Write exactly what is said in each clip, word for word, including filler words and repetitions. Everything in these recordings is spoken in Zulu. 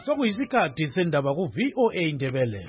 sokuyisikhathi sendaba ku V O A Indebele.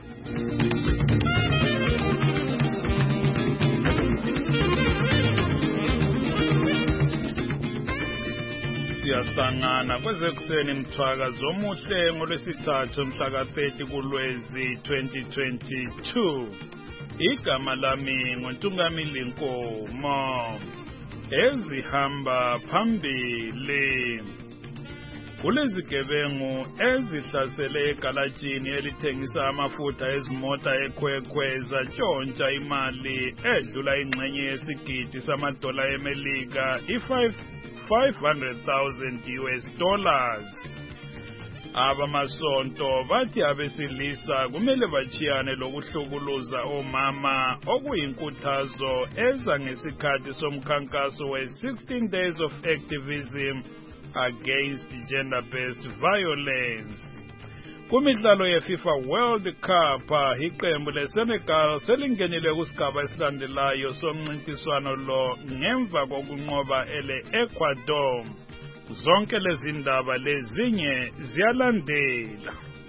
Siyahlangana kwezekuseni mthwaka zomuhle ngolwesithathu mhla ka thirty kuLwezi twenty twenty-two. Igama lami nguNtungamili Nkomo. Ezihamba phambili. Kulezigebengu ezihlasele egalajini elithengisa amafutha ezimota eKwekwe zatshontsha imali edlula ingxenye yesigidi samadola eMelika i-five hundred thousand U S dollars. Abamasonto bathi abesilisa kumele bachiyane lokuhlukuluza omama okuyinkuthazo eza ngesikhathi somkhankaso we-sixteen days of activism against gender-based violence. Kumidlalo yeFIFA World Cup, iqembu leSenegal selingenile kusigaba esilandelayo somncintiswano lo ngemva kokunqoba ele-Ecuador. Zonke lezi ndaba lezinye ziyalandela.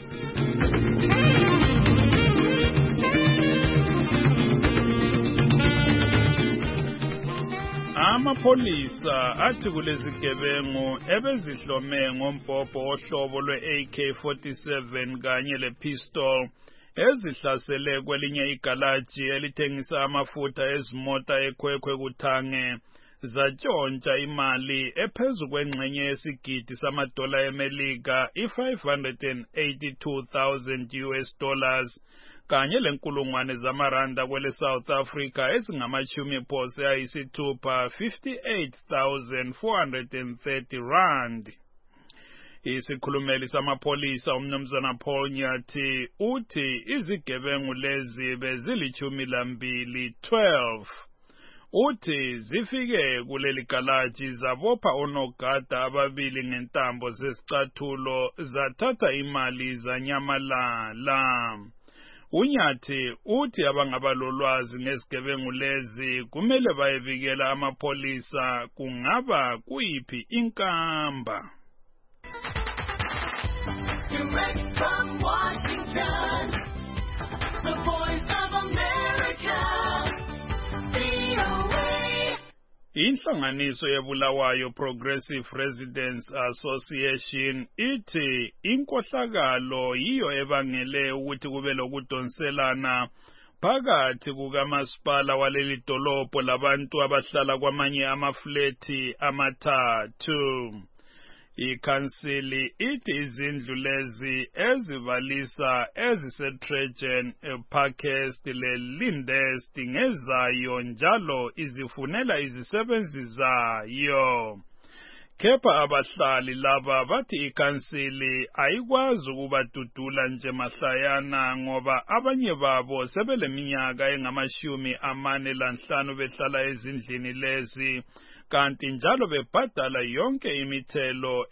Amapholisa athi kulezigebengu ebezihlome ngombhobho ohlobo lwe-A K forty-seven kanye lepistol ezihlasele kwelinye igalaji elithengisa amafutha ezimota eKwekwe kuThange zatshontsha imali ephezu kwengxenye yesigidi samadola eMelika i-five hundred eighty-two thousand U S dollars kanye lenkulungwane zamaranda kwele South Africa ezingamashumi phose ayisithupha fifty-eight thousand four hundred thirty rand. Isikhulumeli samapholisa umnumzana Paul Nyathi uthi izigebengu lezi bezilithumi lambili twelve. Uthi zifike kuleli galaji zabopha onogada ababili ngentambo zesicathulo zathatha imali zanyamalala. Unyathi uthi abangabalolwazi ngezigebengu lezi kumele bayevikela amapholisa kungaba kuyiphi inkamba. Direct from Washington, the Voice of America, V O A. Inhlanganiso yebulawayo Progressive Residents Association ithi inkohlakalo yiyo ebangele ukuthi kube lokudonselana phakathi kukamasipala waleli dolobho labantu abahlala kwamanye amafleti amathathu. Ikhansili ithi izindlu lezi ezibalisa eziseTrajan, Parkhurst leLindhurst ngezayo njalo izifunela izisebenzi zayo. Kepha abahlali laba bathi ikhansili ayikwazi ukubadudula nje mahlayana ngoba abanye babo sebeleminyaka engamashumi amane lanhlanu behlala ezindlini lezi kanti njalo bebhadala yonke imithelo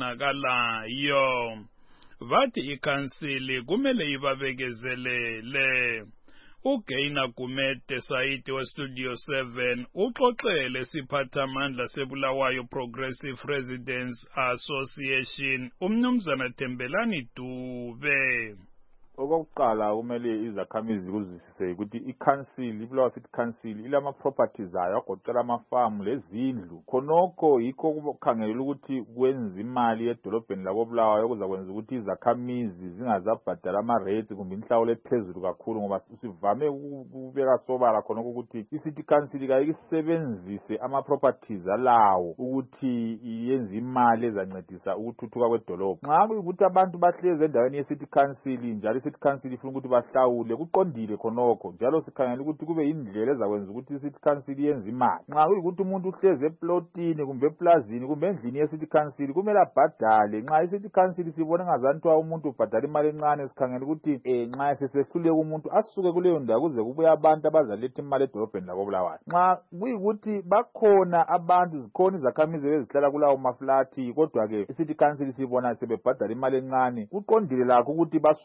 efunakalayo. Bathi ikhansili kumele ibabekezelele. uGaina Gumede Saidi weStudio seven uxoxele siphathamandla sebulawayo Progressive Residents Association umnumzana Thembelani Dube. Okokuqala kumele izakhamizi kuzisise ukuthi ikhansili ibulawa sithi council ilama properties ayo agoqela amafamu lezindlu khonokho yikho kubukhangelela ukuthi kwenza imali edolobheni lakobulawayo okuzakwenza ukuthi izakhamizi zingazabhadala ama rates kumbe inhlawulo ephezulu kakhulu ngoba sivame ukubeka sobala khonokho ukuthi iCity Council kayisebenzise ama properties alawo ukuthi yenze imali ezancedisa ukuthuthuka kwedolobho. Nxa kuyikuthi abantu bahleze endaweni yeCity Council njalo iCity Council ifuna ukuthi bahlawule kuqondile khonokho njalo sikhangela ukuthi kube indlela ezakwenza ukuthi iCity Council yenze imali. Nxa kuyikuthi umuntu uhleze eplotini kumbe eplazini kumbe endlini yeCity Council kumele abhadale. Nxa iCity Council sibona ngazantu umuntu ubhadala imali encane sikhangela ukuthi eh nxa sesehluleka umuntu asuke kuleyo ndawo kuze kubuye abantu abazaletha imali edolobheni lakobulawayo. Nxa kuyikuthi bakhona abantu zikhona izakhamizi ezihlala kulawo maflati kodwa ke iCity Council sibona sebebhadala imali encane kuqondile lakho ukuthi basuke kuleyo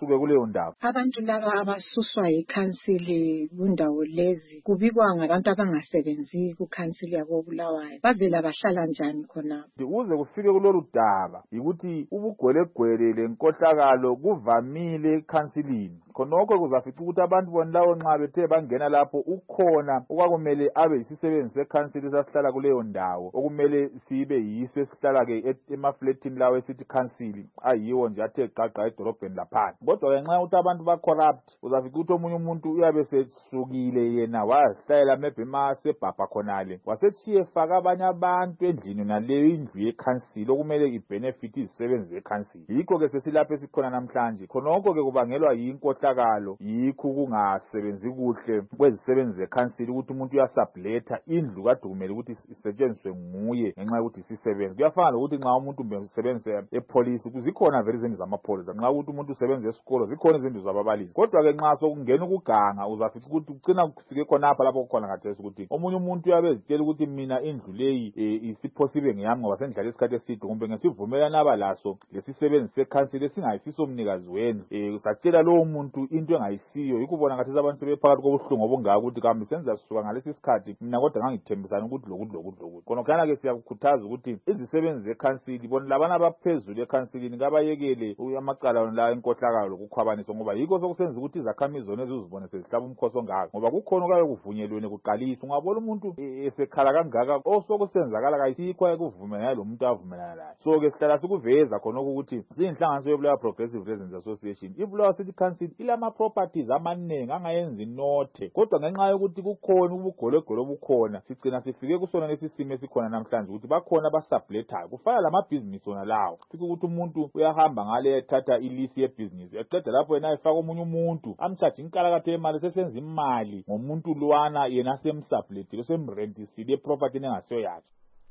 ndaba. Abantu laba abasuswa yikhansili kundawo lezi kubikwa ngabantu abangasebenzi kukhansili yako Bulawayo bavela bahlala njani khona ukuze kufike kulolu daba yikuthi ubugwelegwele lenkohlakalo kuvamile ekhansilini khonokho kuzafica ukuthi abantu bona lawo nxa bethe bangena lapho ukhona okwakumele abe yisisebenzi sekhansili sasihlala kuleyo ndawo okumele sibe yiso esihlala ke emafletini lawo esithi khansili ayiwo nje athe gaqa edorobheni lapha kodwa ngenxa ukuthi abantu ba corrupt uzafica ukuthi omunye umuntu uyabe sesukile yena wahlala maybe masebhabha khonale wasechiye faka abanye abantu endlini naleyo indlu yekhansili okumele ibenefit izisebenzi zekhansili yikho ke sesilapha esikhona namhlanje khonokho ke kubangelwa yinkohlakalo yikho kungasebenzi kuhle kwezisebenzi zekhansili ukuthi umuntu uyasubletha indlu kade kumele ukuthi isetshenziswe nguye ngenxa yokuthi sisebenzi kuyafana ukuthi nxa umuntu usebenza epolice kuzikhona vele izindlu zamapholisa nxa ukuthi umuntu usebenza esikolo zikhona izindlu zababalisi kodwa ke nxa sokungena ukuganga uzafica ukuthi ugcina kufike khonapha lapho kukhona ngathesi ukuthi omunye umuntu uyabe ezitshela ukuthi mina indlu leyi isiphosibe ngeyami ngoba sendlala isikhathi eside kumbe ngesivumelana abalaso lesisebenzi sekhansili esingayisiso umnikazi wendlu eh usatshela lowo muntu into engayisiyo yikubona ngathi abantu sebephakathi kobuhlungu obungaka ukuthi kambe senza sisuka ngalesi sikhathi mina kodwa ngangithembisana ukuthi lokuthi lokuthi lokuthi khona khana ke siyakukhuthaza ukuthi izisebenzi zekhansili bona labana abaphezulu ekhansilini kabayekele amacala la enkohlakalo lokukhwabanisa ngoba yikho sokusenza ukuthi izakhamizi zona ezizibone sezihlaba umkhosi ongaka ngoba kukhona okabe kuvunyelwene kuqalisa ungabona umuntu esekhala kangaka osokusenzakala kayisikho ayekuvumelana lo muntu avumelana naye so ke sihlala sikuveza khona ukuthi zinhlanganiso yebulawa Progressive Residents Association ibulawa City Council ilama properties amaningi angayenza inothe kodwa ngenxa yokuthi kukhona ubugologolo obukhona sigcina sifike kusona lesisimo esikhona namhlanje ukuthi bakhona abasublethayo kufana lamabhizinisi ona lawo fika ukuthi umuntu uyahamba ngale ethatha ilisi yebusiness eqeda lapho yena efaka omunye umuntu amcharge inkalakathe yemali sesenza imali ngomuntu lwana yena semsublethile semrentisile property engasiyo yakhe.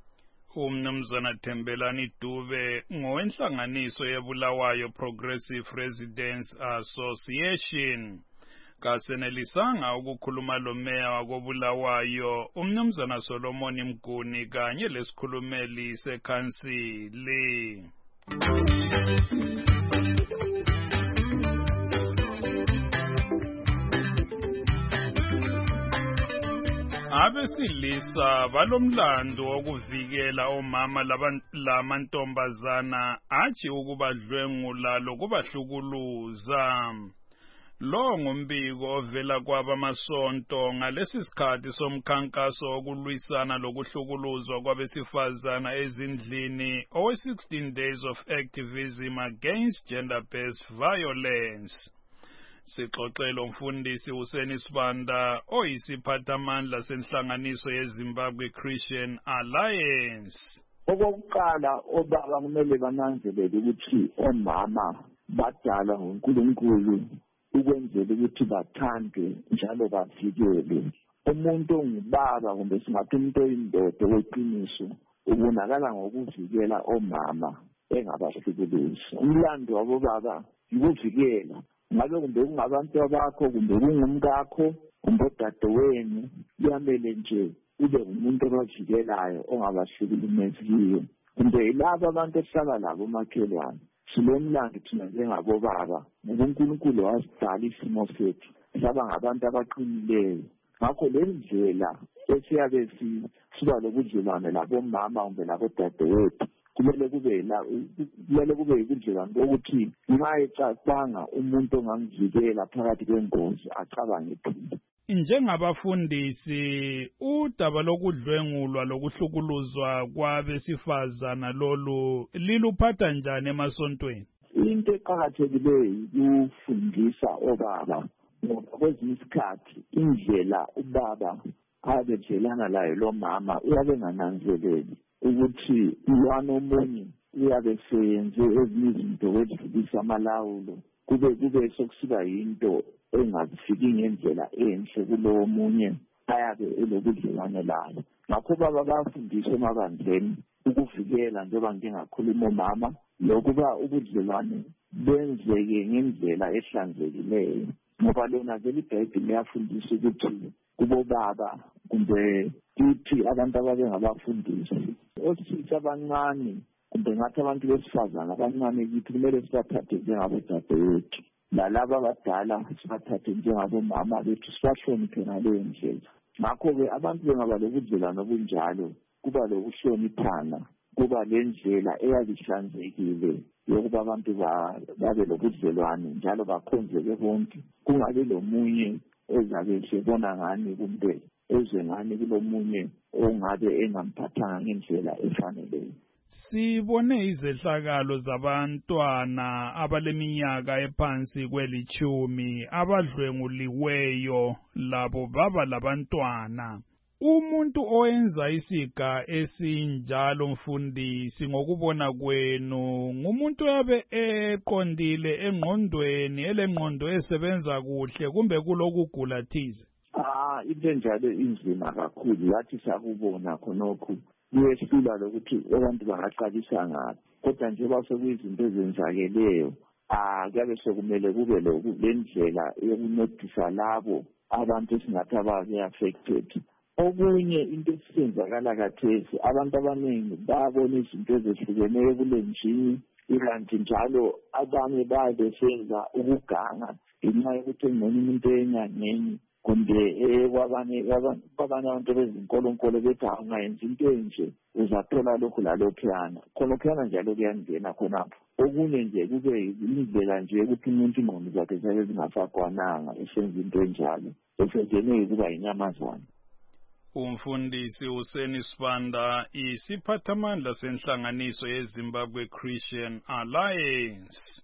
Umnumzana Thembelani Dube ngowenhlanganiso yebulawayo Progressive Residents Association kasenelisanga ukukhuluma lo meya wakobulawayo umnumzana Solomon Mguni kanye lesikhulumeli sekhansili. Abesilisa balomlando wokuvikela omama lamantombazana athi ukubadlwengula lokubahlukuluza. Lo ngumbiko ovela kwabamasonto ngalesi sikhathi somkhankaso wokulwisana lokuhlukuluzwa kwabesifazana ezindlini owe sixteen days of activism against gender-based violence. Sixoxelo umfundisi Hussein Sibanda oyisiphathamandla senhlanganiso yeZimbabwe Christian Alliance. Okokuqala obaba kumele bananzelele ukuthi omama badala ngoNkulunkulu ukwenzela ukuthi bathandwe njalo bavikelwe. Umuntu ongubaba kumbe singathi umuntu oyindoda weqiniso ubonakala ngokuvikela omama engabahlukuluzi. Umlando wabobaba ukuvikela ngabe kumbe kungabantu bakho kumbe kungumkakho kumbe dadewenu kuyamele nje ube umuntu obavikelayo ongabahlukulumeziyo kumbe labo abantu esihlala labo makhelwane. Silomlando thina njengabobaba uNkulunkulu wasidala isimo sethu saba ngabantu abaqinileyo ngakho le ndlela esiyabe siba lokudlelwane labomama kumbe labodadewethu kumele kube la kumele kube yikudlelwane ukuthi nxa ecabanga umuntu ongamvikela phakathi kwengozi acabange phela. Njengabafundisi udaba lokudlwengulwa lokuhlukuluzwa kwabesifazana lolu liluphatha njani emasontweni? Into eqakathekileyo ukufundisa obaba ngoba kwezinye isikhathi indlela ubaba abejelana layo lo mama uyabe ngananzeleli ukuthi lwana omunye uyabe seyenze ezinye izinto kwedlulisa amalawulo kube kube sokusiba yinto engazifiki ngendlela enhle kulowo munye ayabe elokudlelwane layo. Ngakho baba bafundiswa emabandleni ukuvikela njengoba ngingakhuluma omama lokuba ubudlelwane benzeke ngendlela ehlanzekileyo ngoba lona vele iBhayibheli liyafundisa ukuthi kubobaba kumbe kithi abantu ababengabafundisi osisi abancane kumbe ngathi abantu besifazana abancane kithi kumele sibathathe njengabodadewethu nalabo abadala sibathathe njengabomama bethu sibahloniphe ngaleyo ndlela. Ngakho-ke abantu bengaba lobudlelwano obunjalo, kuba lokuhloniphana, kuba lendlela eyabihlanzekile yokuba abantu babe lobudlelwano njalo bakhonzeke bonke, kungabi lomunye ezabe sebona ngani kumbe ezwe ngani kulomunye ongabe engamphathanga ngendlela efaneleyo. Sibone izehlakalo zabantwana abaleminyaka ephansi kwelitshumi abadlwenguliweyo labo baba labantwana. Umuntu owenza isiga esinjalo mfundisi ngokubona kwenu ngumuntu oyabe eqondile engqondweni, elengqondo esebenza kuhle kumbe kulokugula thize? Ah, into njalo inzima kakhulu, yathi sakubona khonokho kuyehlula lokuthi abantu bangaqalisa ngaphi, kodwa nje basekuyizinto ezenzakeleyo. Ah, kuyabe sekumele kube lendlela yokuncedisa labo abantu esingathi ababe-affected. Okunye into esenzakala kathesi, abantu abaningi babona izinto ezehlukeneyo ebulenjini, ikanti njalo abanye babe besenza ukuganga ngenxa yokuthi engqono umuntu enyangeni kumbe kwabanye abantu bezinkolonkolo bethi ungayenza into enje uzathola lokhu lalokhuyana. Khonokuyana njalo kuyangena khonapho. Okunye nje kube indlela nje yokuthi umuntu ingqondo zakhe zabe zingasakwananga esenza into enjalo, esengenwe ukuba yinyamazana. Umfundisi Hussein Sibanda, isiphathamandla senhlanganiso yeZimbabwe Christian Alliance.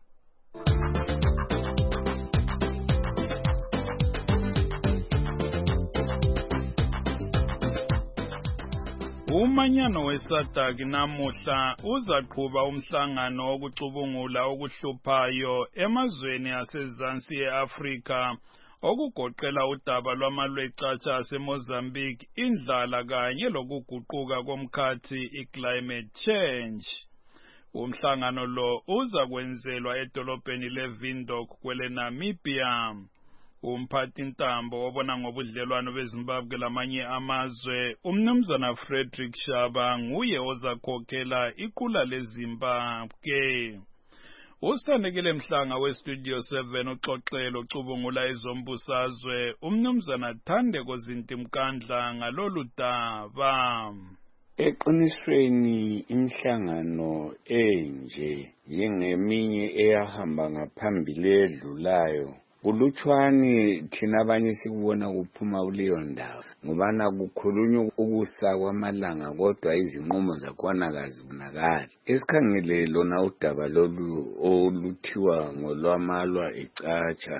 Umanyano weSADC namuhla uzaqhuba umhlangano wokucubungula okuhluphayo emazweni asezansi eAfrika okugoqela udaba lwamalwecatsha aseMozambique, indlala kanye lokuguquka komkhathi iclimate change. Umhlangano lo uzakwenzelwa edolobheni leVindhoek kwele Namibia. Umphathi ntambo obona ngobudlelwano beZimbabwe lamanye amazwe, umnumzana Frederick Shaba, nguye ozakhokhela iqula leZimbabwe. Usanekele Mhlanga weStudio seven uxoxelo cubungula ezombusazwe, umnumzana Thandeko Zintimkandla ngalolu daba. Eqinisweni imihlangano enje njengeminye eyahamba ngaphambili edlulayo, kulutshwane thina abanye sikubona kuphuma kuleyo ndawo, ngobana kukhulunywa ukusa kwamalanga kodwa izinqumo zakhona kazibonakali. Esikhangele lona udaba lolu oluthiwa ngolwamalwa ecatsha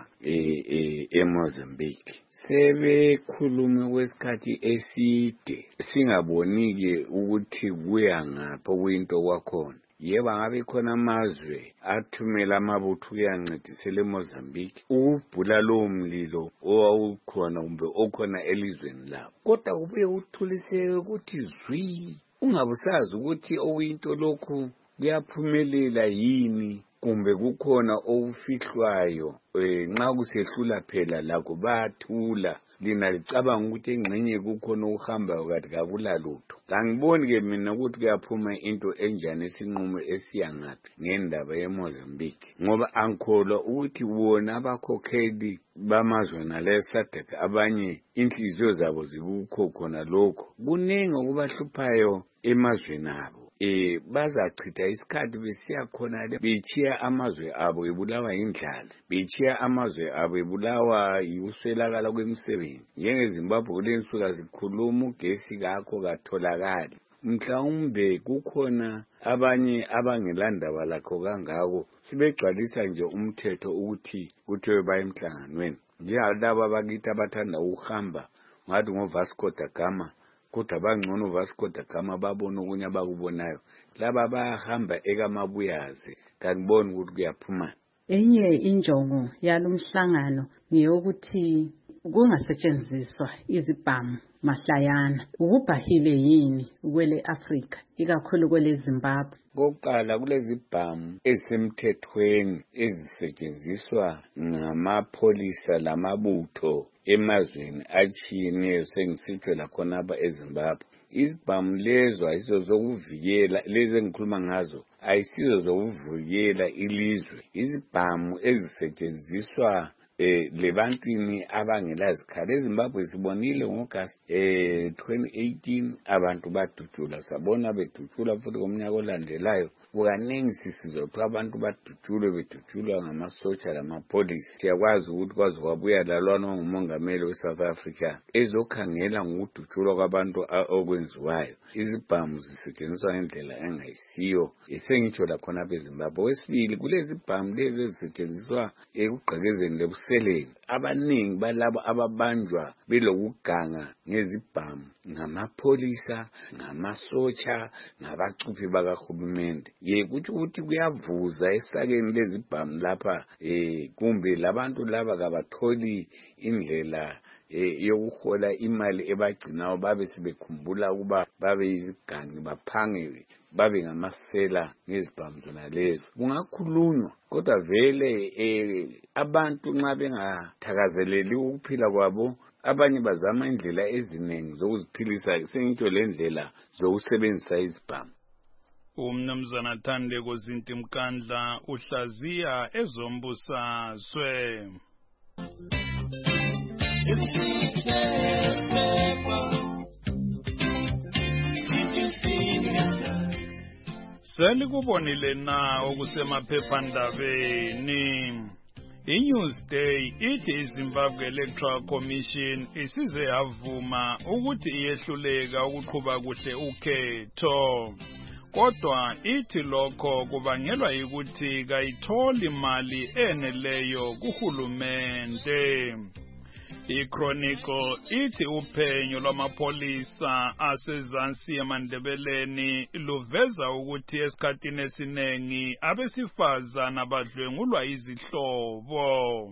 eMozambique, sebekhulume kwesikhathi eside singabonike ukuthi kuya ngaphi okuyinto kwakhona. Yebo, ngabe khona amazwe athumela amabutho uyancedisela eMozambique ukubhula lowo mlilo owawukhona kumbe okhona elizweni labo, kodwa kubuye kuthuliseke ukuthi zwi ungabusazi ukuthi okuyinto lokhu kuyaphumelela yini kumbe kukhona okufihlwayo. Nxa kusehlula phela lakho bathula, lina licabanga ukuthi engxenye kukhona ukuhamba kathi kakulalutho. Angiboni ke mina ukuthi kuyaphuma into enjani esinqumo esiyangaphi ngendaba yeMozambique, ngoba angikholwa ukuthi wona abakhokheli bamazwe naleSADC abanye inhliziyo zabo zikukho khona lokho. Kuningi okubahluphayo emazweni abo. Eh bazachitha isikhathi besiya khona le bechiya amazwe abo ebulawa indlala, bechiya amazwe abo ebulawa yikuswelakala kwemisebenzi. NjengeZimbabwe kulensuka zikhuluma ugesi kakho katholakali. Mhlawumbe kukhona abanye abangelandaba lakho kangako, sibegcwalisa nje umthetho ukuthi kuthiwe baye emhlanganweni. Njengalabo abakithi abathanda ukuhamba ngathi ngoVasco da Gama, kodwa bangcono Vasco da Gama babona okunye abakubonayo. Laba bayahamba ekamabuyaze, kaniboni ukuthi kuyaphuma. Enye injongo yalomhlangano ngiyokuthi kungasetshenziswa izibhamu mahlayana. Ukubhahile yini kwele Afrika, ikakhulu kwele Zimbabwe? Kokuqala kulezi bhamu ezisemthethweni ezisetshenziswa ngamapholisa lamabutho emazweni atshiyeneyo, sengisitsho lakhona aba eZimbabwe. izibhamu lezo ayisizo zokuvikela lezi engikhuluma ngazo ayisizo zokuvikela ilizwe izibhamu ezisetshenziswa eh lebantwini abangela zikhali eZimbabwe sibonile ngoAugust eh twenty eighteen abantu badutshula sabona bedutshula futhi komnyaka olandelayo kukaningi sisizothu abantu badutshulwe bedutshulwa ngamasotsha lamapolisi siyakwazi ukuthi kwazi kwabuya lalwana ngumongameli weSouth Africa ezokhangela ngokudutshulwa kwabantu okwenziwayo izibhamu zisetshenziswa ngendlela engayisiyo esengitsho la khona beZimbabwe wesibili kulezi zibhamu lezi ezisetshenziswa ekugqekezeni lebuseleni abaningi balabo ababanjwa belokuganga ngezibhamu ngamapolisa ngamasotsha ngabacuphi bakahulumende ye kuthi ukuthi kuyavuza esakeni lezibhamu lapha eh kumbe labantu laba kabatholi indlela eh yokuhola imali ebagcinayo babe sibekhumbula ukuba babe izigangi baphange babe ngamasela ngezibhamu zona lezo kungakhulunywa kodwa vele eh abantu nxa bengathakazeleli ukuphila kwabo abanye bazama indlela eziningi zokuziphilisa sengitsho lendlela zokusebenzisa izibhamu umnumzana Thandeko Zintimkandla uhlaziya ezombusazwe Selikubonile na okusemaphephandabeni iNewsday ithi iZimbabwe Electoral Commission isize yavuma ukuthi iyehluleka ukuqhuba kuhle ukhetho kodwa ithi lokho kubangelwa ukuthi kayitholi imali eneleyo kuhulumende iChronicle ithi uphenyo lwamapolisa asezansi eMandebeleni luveza ukuthi esikhathini esiningi abesifazana abadlwengulwa izihlobo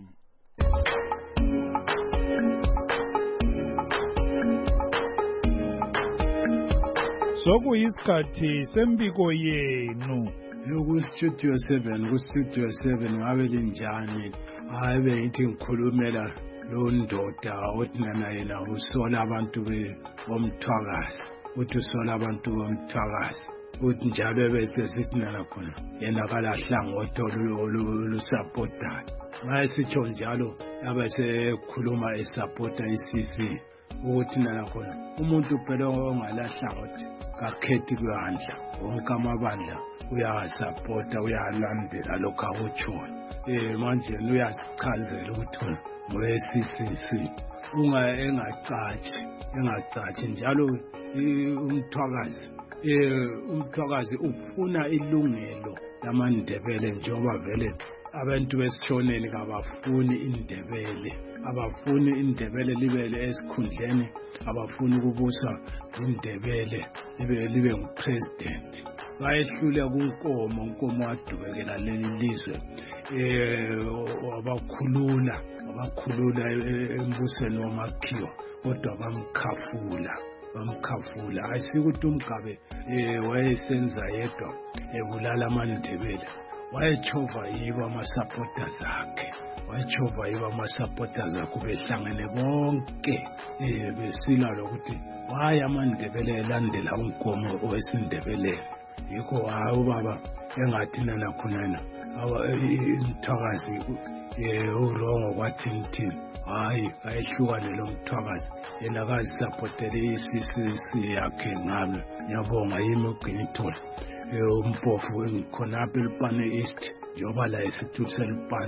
sokuyisikhathi sembiko yenu ku studio seven ku studio seven ngabe linjani hayi bengithi ngikhulumela lo ndoda othi nana yena usola abantu bomthwakazi uthi usola abantu bomthwakazi uthi njalo bese sithi nana khona yena kalahlangothi olusapotayo mayesitsho njalo abesekhuluma esapota iCC ukuthi nana khona umuntu phela ongalahlangothi kakhethi kwandla wonke amabandla uyasapota uyalandela lokho akutshoyo eh manje uyasichazela ukuthi ngowe-C C C unga engacathi engacathi njalo umthwakazi eh umthwakazi ufuna ilungelo lamaNdebele njengoba vele abantu besishoneni kabafuni indebele abafuni indebele libele esikhundleni abafuni ukubusa indebele libe libe ngupresident bayehlule kunkomo unkomo wadubekela leli lizwe eh abakhulula abakhulula embusweni wamakhiwa kodwa bamkhafula bamkhafula asikuthi umgabe eh wayesenza yedwa ebulala amaNdebele wayechova yiba amasupporters akhe wayechova yiba amasupporters akhe behlangene bonke eh besila lokuthi waya amaNdebele elandela unkomo owesindebele yikho hawo baba engathi nana khonana umthwakazi eh urongo kwathi nthini hayi ayehlukane lo mthwakazi yena kazisupportele iCC C yakhe ngami ngiyabonga yimi uGinithola umpofu ngikhonapha eLupane East njengoba la esithuthi seLupane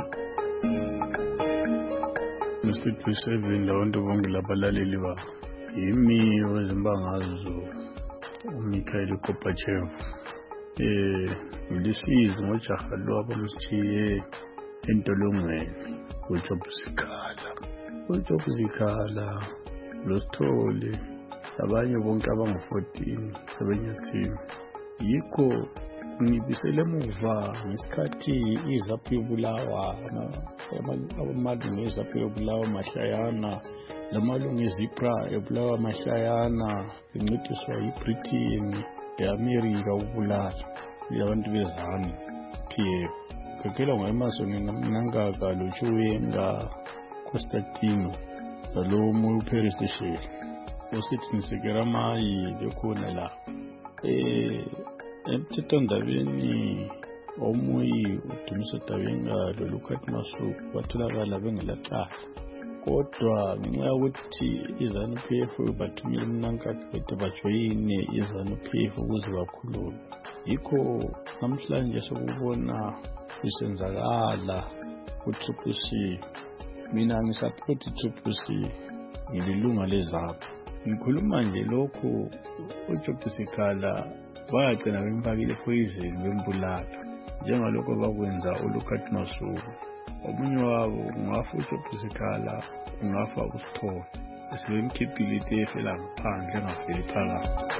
Mr seven labantu bonke labalaleli ba yimi wezimbangazo uMikhail Gorbachev eh ngilisizi ngojaha lwabo msithiye entolongweni uJob Sikhala uJob Sikhala loSithole abanye bonke abangu fourteen sebenyathini yikho ngibisele emuva ngesikhathi izaphi yobulawa amalungu ezaphi yobulawa Mahlayana lamalungu ezipra ebulawa Mahlayana incediswa yiBritain eAmerica ukubulala yabantu bezana P F kekela ngoemaso nginangaka lochuyenga Constantino lo mu Paris Shell usithi nisekera amayi bekhona la eh emthethondabeni omuyi udumiso dabenga loLukhathi Masuku batholakala bengelacala kodwa ngenxa yokuthi iZanu-P F bathumile umnankakhe bethu bajoyine iZanu-P F ukuze bakhulume yikho namhlanje sokubona kusenzakala ku-Triple C. Mina ngisupport i-Triple C ngililunga lezapho ngikhuluma nje lokhu uJob Sikhala bayagcina bempakile poison bembulala njengalokho bakwenza uLukhathi Masuku omunye wabo ungafa uJob Sikhala ungafa uSithole esebemkhiphile itefe la ngaphandle engafeli phakathi.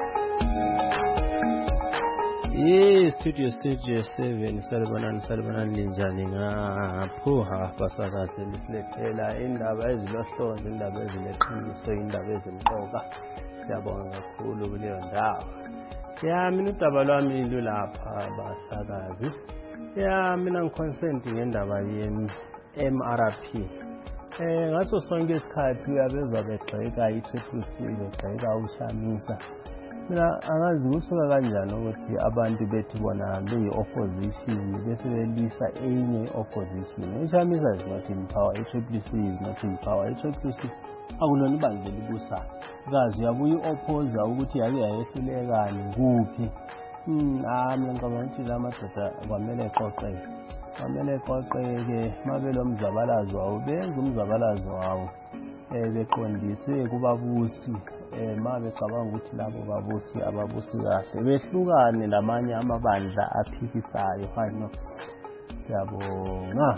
Yes, studio studio seven salibonani salibonani linjani ngaphuha basakaze liflethela indaba ezilohlonze indaba ezileqiniso indaba ezimqoka siyabonga kakhulu kuleyo ndawo ya mina udaba lwami lulapha basakazi ya mina ngiconsent ngendaba ye M R P eh ngaso sonke isikhathi uyabezwa begxeka i-Triple C begxeka ushamisa mina angazi kusuka kanjani ukuthi abantu bethi bona beyi-opposition bese belisa enye opposition. Ishamisa is not in power, i-Triple C is not in power. I-Triple C akulona ibandla elibusayo kazi uyabuye i-opposa ukuthi yake yayehlulekani kuphi. Hmm ah mina ngicabanga ukuthi la madoda kwamele eqoqeke kwamele eqoqeke mabelo mzabalazo wawo benza umzabalazo wawo eh beqondise kubabusi eh ma becabanga ukuthi labo babusi ababusi kahle behlukane lamanye amabandla aphikisayo hano siyabonga.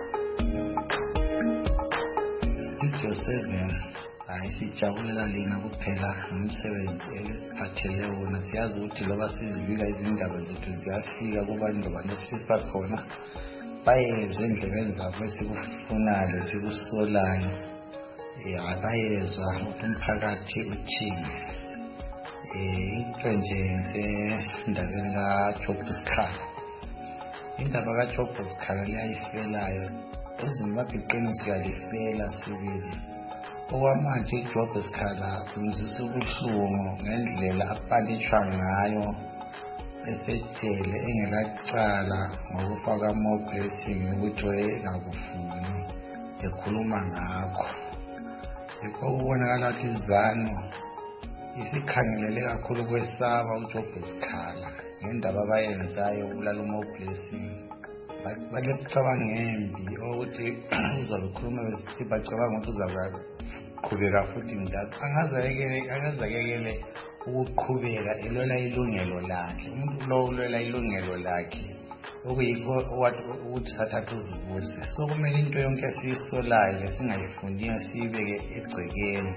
Studio seven ayisijabulela lina kuphela umsebenzi elisiphathele wona siyazi ukuthi loba sizibika izindaba zethu ziyafika kubantu banesifisa khona bayezwe endlebeni zabo esikufunayo sikusolayo ya bayezwa umphakathi uthini eh into nje sendabeni kaJob Sikhala indaba kaJob Sikhala liyayifelayo ezimbabwe iqiniso yalifela sibili okwamanje iJob Sikhala umzisa ubuhlungu ngendlela apalishwa ngayo esejele engelacala ngokufa kaMoblessing ukuthi wayengakufuni ekhuluma ngakho. Yikho kubonakala ukuthi iZanu isikhangelele kakhulu kwesaba uJob Sikhala ngendaba abayenzayo ukulala uMoblessing balekucabanga ngembi ukuthi uzobe khuluma besithi bacabanga ukuthi uzaqhubeka futhi njalo angazayekele angazayekele ukuqhubeka elwela ilungelo lakhe umuntu lo ulwela ilungelo lakhe okuyikho ukuthi sathatha uzibuse so kumele into yonke siyisolayo lesingayifundiyo siyibeke egcekeni.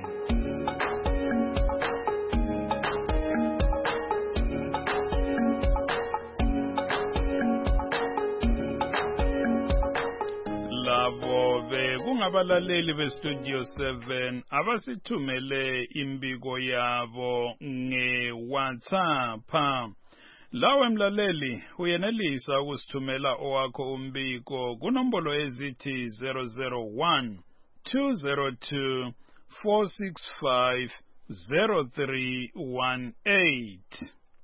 Abalaleli beStudio seven abasithumele imbiko yabo nge-WhatsApp. Lawe mlaleli uyenelisa ukusithumela owakho umbiko kunombolo ezithi zero zero one two zero two four six five zero three one eight.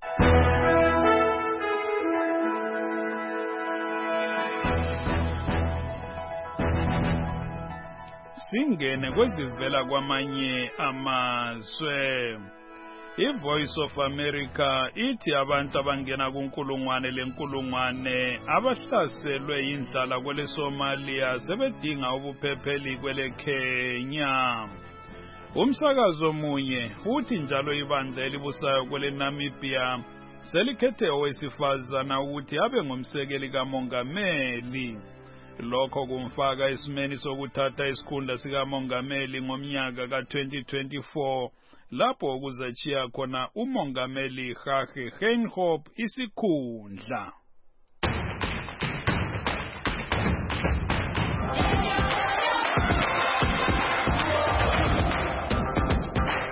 Singene kwezivela kwamanye amazwe. iVoice of America ithi abantu abangena kunkulungwane lenkulungwane abahlaselwe indlala kwele Somalia sebedinga ubuphepheli kwele Kenya. Umsakazo omunye uthi njalo ibandla elibusayo kwele Namibia selikhethe owesifazana ukuthi abe ngumsekeli kamongameli. Lokho kumfaka esimeni sokuthatha isikhundla sikamongameli ngomnyaka ka twenty twenty-four lapho kuzachiya khona umongameli Hage Geingob isikhundla.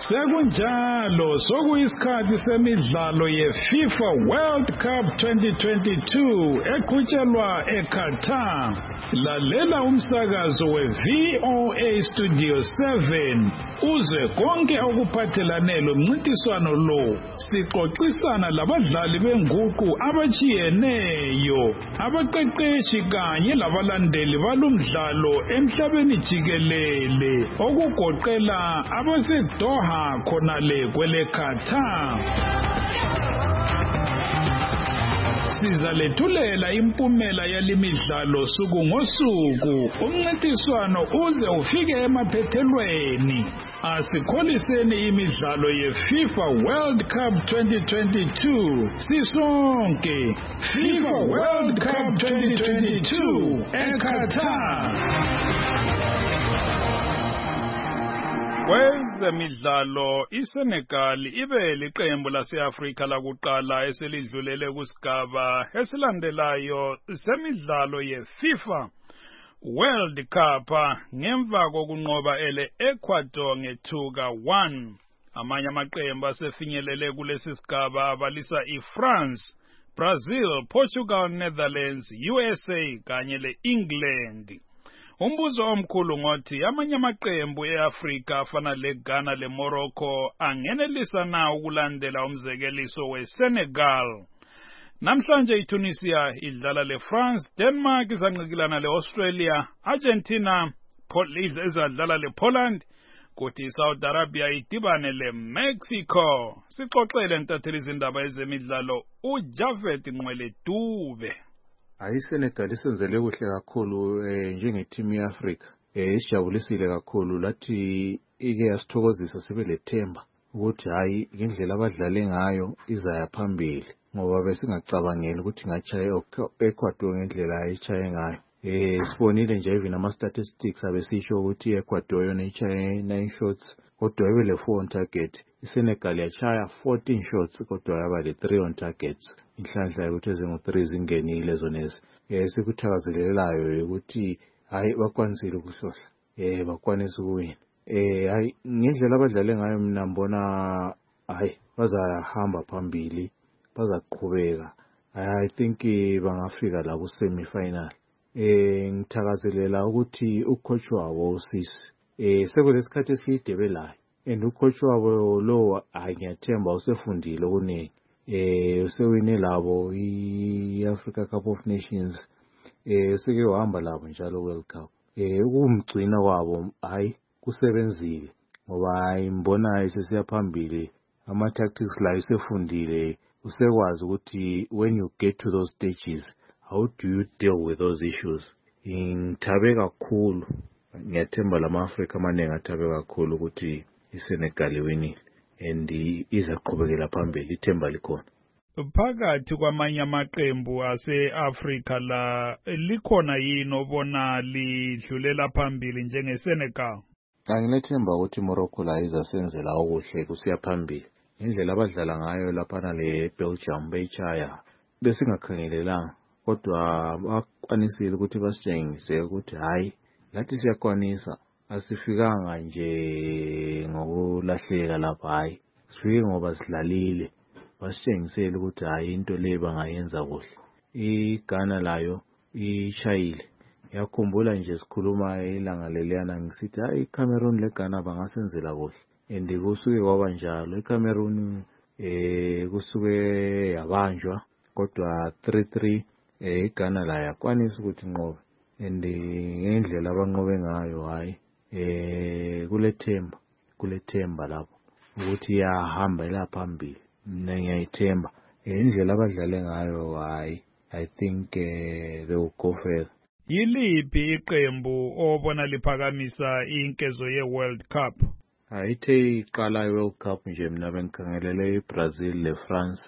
Sekunjalo sokuyisikhathi semidlalo ye-FIFA World Cup twenty twenty-two eqhutshelwa eQatar. Lalela umsakazo we-V O A Studio seven uzwe konke okuphathelane lomncintiswano lo. Sixoxisana labadlali benguqu abachiyeneyo, abaqeqeshi kanye labalandeli balomdlalo emhlabeni jikelele, okugoqela abaseDoha khonale kwele Qatar. Sizalethulela impumela yalimidlalo suku ngosuku, umncintiswano uze ufike emaphethelweni. Asikholiseni imidlalo ye-FIFA World Cup twenty twenty-two sisonke. FIFA World Cup twenty twenty-two eQatar. Kwezemidlalo, iSenegal ibe liqembu lase-Afrika lakuqala eselidlulele kusigaba esilandelayo semidlalo ye-FIFA World Cup ngemva kokunqoba ele Ecuador ngethuka one. Amanye amaqembu asefinyelele kulesi sigaba abalisa iFrance, Brazil, Portugal, Netherlands, U S A kanye le-England. Umbuzo omkhulu ngothi amanye amaqembu e-Afrika afana leGhana leMorocco angenelisa na ukulandela umzekeliso weSenegal. Namhlanje iTunisia idlala leFrance, Denmark izanqikilana leAustralia, Argentina izadlala lePoland, kuthi iSaudi Arabia idibane leMexico. Sixoxele ntatheli izindaba ezemidlalo uJavet Nqwele Dube. ayiSenegal isenzele kuhle kakhulu eh, njengetimu yeAfrika. Eh isijabulisile kakhulu lathi ike yasithokozisa sibe lethemba ukuthi hayi ngendlela abadlale ngayo izaya phambili, ngoba besingacabangeli ukuthi ngachaya eEcuador ngendlela ayichaye ngayo. Eh sibonile nje even ama statistics abesisho ukuthi eEcuador yona ichaye nine shots kodwa ibe le four on target. iSenegal yachaya fourteen shots kodwa yaba le three on targets. Inhlanhla ukuthi ezingu three zingenile zonezi. Eh sikuthakazelelayo ukuthi hayi bakwanisile ukuhlohla. Eh bakwanisa ukuwina. Eh hayi ngendlela abadlale ngayo mina ngibona hayi bazahamba phambili, bazaqhubeka. I think bangafika la ku semi final. Eh ngithakazelela ukuthi ucoach wabo uSisi eh sekulesikhathi eside belayo, and ucoach wabo lo angiyathemba usefundile okuningi. Eh usewine labo iAfrica Cup of Nations, eh seke wahamba labo njalo World Cup. Eh ukumgcina kwabo hayi kusebenzile, ngoba ayimbona isesiyaphambili, ama tactics la isefundile, usekwazi ukuthi when you get to those stages how do you deal with those issues. Ngithabe kakhulu, ngiyathemba lama Africa amaningi athabe kakhulu ukuthi iSenegal iwinile and izaqhubekela phambili, ithemba likhona. Phakathi kwamanye amaqembu ase-Afrika la likhona yini obona lidlulela phambili njengeSenegal? Anginethemba ukuthi Morocco la izasenzela okuhle kusiya phambili. Indlela abadlala ngayo laphana leBelgium beyichaya besingakhangelelanga, kodwa bakwanisile ukuthi basitshengise ukuthi hayi lathi siyakwanisa, asifikanga nje ngokulahleka lapha, hayi sifike ngoba sidlalile. Basitshengisele ukuthi hayi into le bangayenza kuhle. iGhana layo ichayile, yakhumbula nje sikhuluma ilanga leliyana ngisithi hayi iCameroon leGhana bangasenzela kuhle, and kusuke kwaba njalo. iCameroon eh kusuke yabanjwa kodwa three three, eh iGhana la yakwanisa ukuthi nqobe, and ngendlela abanqobe ngayo hayi eh kulethemba kulethemba lapho ukuthi yahamba ila phambili. Mina ngiyayithemba indlela abadlale ngayo hayi I think uh, they will go further. Yiliphi iqembu obona liphakamisa inkezo ye-World Cup? Ayithe iqala i-World Cup nje mina bengikhangelele iBrazil leFrance.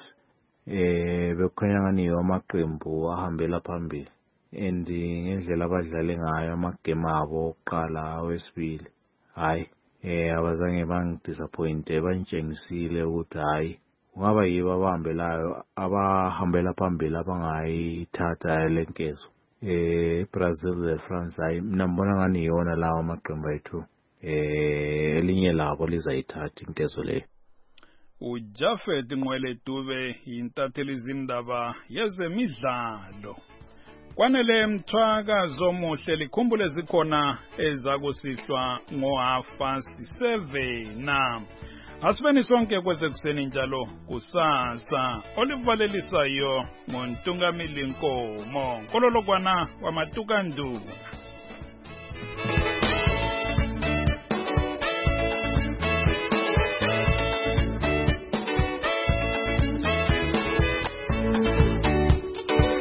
Eh bekhanya ngani amaqembu ahambela phambili, and ngendlela abadlale ngayo amagame abo oqala awesibili hayi eh abazange bangidisappointe, bantshengisile ukuthi hayi ungaba yibo abahambelayo abahambela phambili abangayithatha lenkezo. Eh Brazil leFrance hayi mina ngibona ngani yona lawo amaqembu ethu eh elinye labo lizayithatha inkezo leyo. uJafet Nqwele Dube intatheli zindaba yezemidlalo. Kwanele mthwakazo omuhle likhumbule zikhona ezakusihlwa ngo half past seven na asibeni sonke kweze kuseni njalo kusasa olivalelisayo ngontungamili Nkomo kololokwana wamatuka Nduna.